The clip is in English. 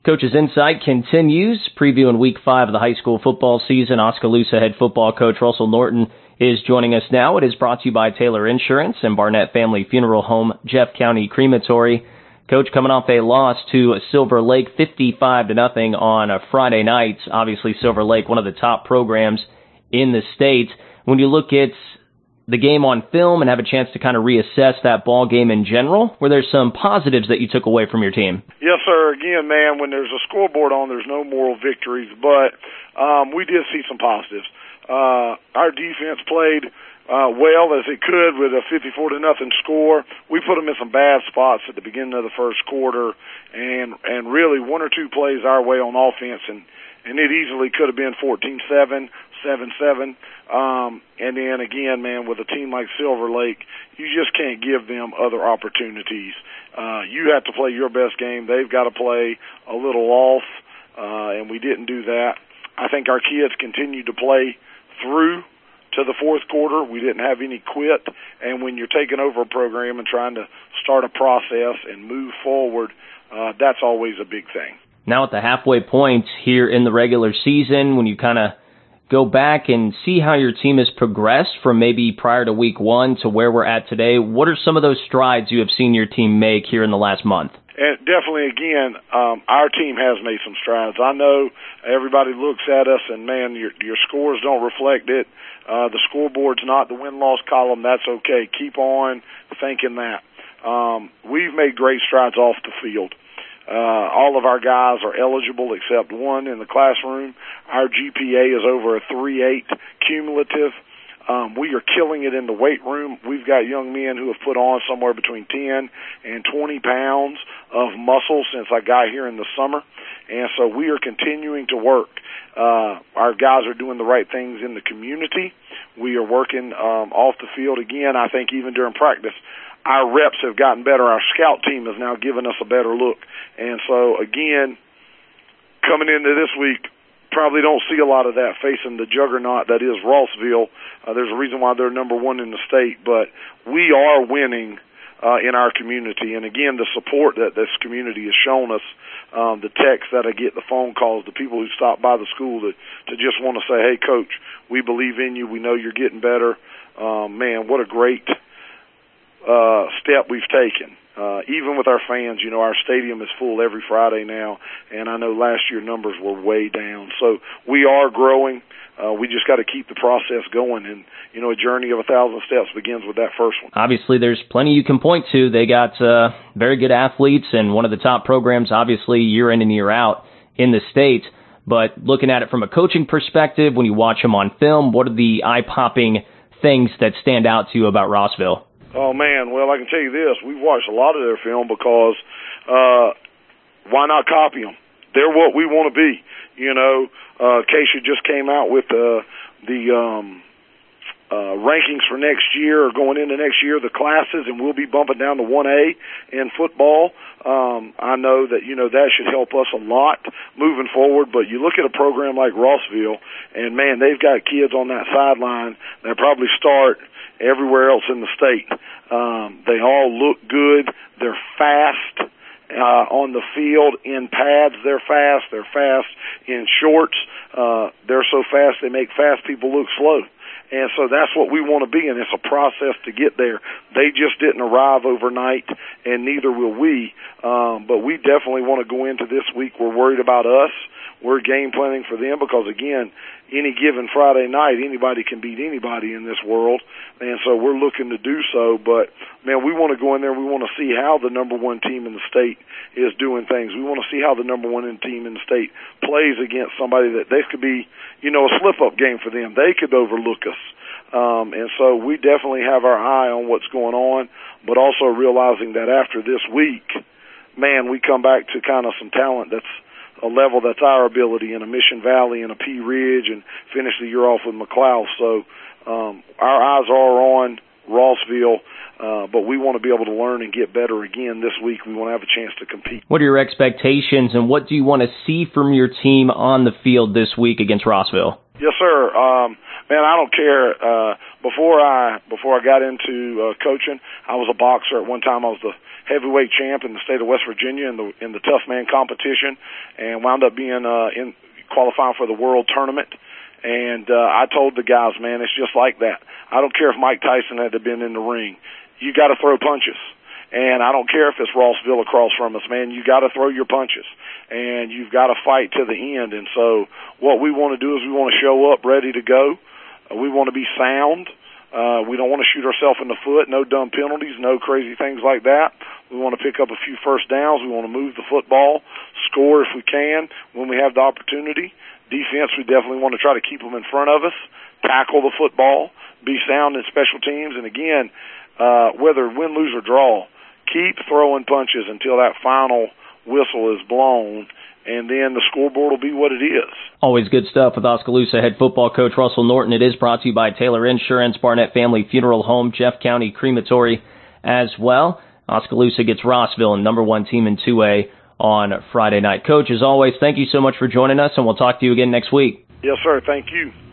Coach's Insight continues, previewing Week 5 of the high school football season. Oskaloosa head football coach Russell Norton is joining us now. It is brought to you by Taylor Insurance and Barnett Family Funeral Home, Jeff County Crematory. Coach, coming off a loss to Silver Lake 55-0 on a Friday night. Obviously, Silver Lake, one of the top programs in the state. When you look at the game on film and have a chance to kind of reassess that ball game in general, were there some positives that you took away from your team? Yes, sir. Again, man, when there's a scoreboard on, there's no moral victories, but we did see some positives. Our defense played well as it could with a 54-0 score. We put them in some bad spots at the beginning of the first quarter, and really one or two plays our way on offense, and it easily could have been 14-7, 7-7. And then again, man, with a team like Silver Lake, you just can't give them other opportunities. You have to play your best game. They've got to play a little off, and we didn't do that. I think our kids continued to play through to the fourth quarter. We didn't have any quit, and when you're taking over a program and trying to start a process and move forward, that's always a big thing. Now at the halfway point here in the regular season, when you kind of go back and see how your team has progressed from maybe prior to Week 1 to where we're at today, what are some of those strides you have seen your team make here in the last month? And definitely, again, our team has made some strides. I know everybody looks at us and, man, your scores don't reflect it. The scoreboard's not the win-loss column. That's okay. Keep on thinking that. We've made great strides off the field. All of our guys are eligible except one in the classroom. Our GPA is over a 3.8 cumulative. We are killing it in the weight room. We've got young men who have put on somewhere between 10 and 20 pounds of muscle since I got here in the summer. And so we are continuing to work. Our guys are doing the right things in the community. We are working off the field. Again, I think even during practice, our reps have gotten better. Our scout team has now given us a better look. And so, again, coming into this week, probably don't see a lot of that facing the juggernaut that is Rossville. There's a reason why they're number one in the state, but we are winning in our community. And again, the support that this community has shown us, the texts that I get, the phone calls, the people who stop by the school to just want to say, hey, Coach, we believe in you. We know you're getting better. Man, what a great step we've taken. Even with our fans, you know, our stadium is full every Friday now, and I know last year numbers were way down. So we are growing. We just got to keep the process going, and, you know, a journey of 1,000 steps begins with that first one. Obviously, there's plenty you can point to. They got very good athletes and one of the top programs, obviously, year in and year out in the state. But looking at it from a coaching perspective, when you watch them on film, what are the eye-popping things that stand out to you about Rossville? Oh, man, well, I can tell you this. We've watched a lot of their film because why not copy them? They're what we want to be. You know, Keisha just came out with the rankings for next year, or going into next year, the classes, and we'll be bumping down to 1A in football. I know that, you know, that should help us a lot moving forward, but you look at a program like Rossville, and, man, they've got kids on that sideline that probably start everywhere else in the state. They all look good. They're fast on the field. In pads, they're fast. They're fast in shorts. They're so fast they make fast people look slow. And so that's what we want to be, and it's a process to get there. They just didn't arrive overnight, and neither will we. But we definitely want to go into this week. We're worried about us. We're game planning for them because, again, any given Friday night, anybody can beat anybody in this world, and so we're looking to do so. But, man, we want to go in there. We want to see how the number one team in the state is doing things. We want to see how the number one team in the state plays against somebody that they could be, you know, a slip-up game for them. They could overlook us. And so we definitely have our eye on what's going on, but also realizing that after this week, man, we come back to kind of some talent that's a level that's our ability in a Mission Valley and a Pea Ridge, and finish the year off with McLeod. So our eyes are on Rossville, but we want to be able to learn and get better again this week. We want to have a chance to compete. What are your expectations, and what do you want to see from your team on the field this week against Rossville? Yes, sir. Man, I don't care. before I got into coaching, I was a boxer. At one time, I was the heavyweight champ in the state of West Virginia in the tough man competition, and wound up being in qualifying for the world tournament. And I told the guys, man, it's just like that. I don't care if Mike Tyson had been in the ring. You got to throw punches. And I don't care if it's Rossville across from us, man. You got to throw your punches, and you've got to fight to the end. And so what we want to do is we want to show up ready to go. We want to be sound. We don't want to shoot ourselves in the foot. No dumb penalties, no crazy things like that. We want to pick up a few first downs. We want to move the football, score if we can when we have the opportunity. Defense, we definitely want to try to keep them in front of us, tackle the football, be sound in special teams. And again, whether win, lose, or draw, keep throwing punches until that final whistle is blown, and then the scoreboard will be what it is. Always good stuff with Oskaloosa head football coach Russell Norton. It is brought to you by Taylor Insurance, Barnett Family Funeral Home, Jeff County Crematory as well. Oskaloosa gets Rossville, number 1 team in 2A on Friday night. Coach, as always, thank you so much for joining us, and we'll talk to you again next week. Yes, sir. Thank you.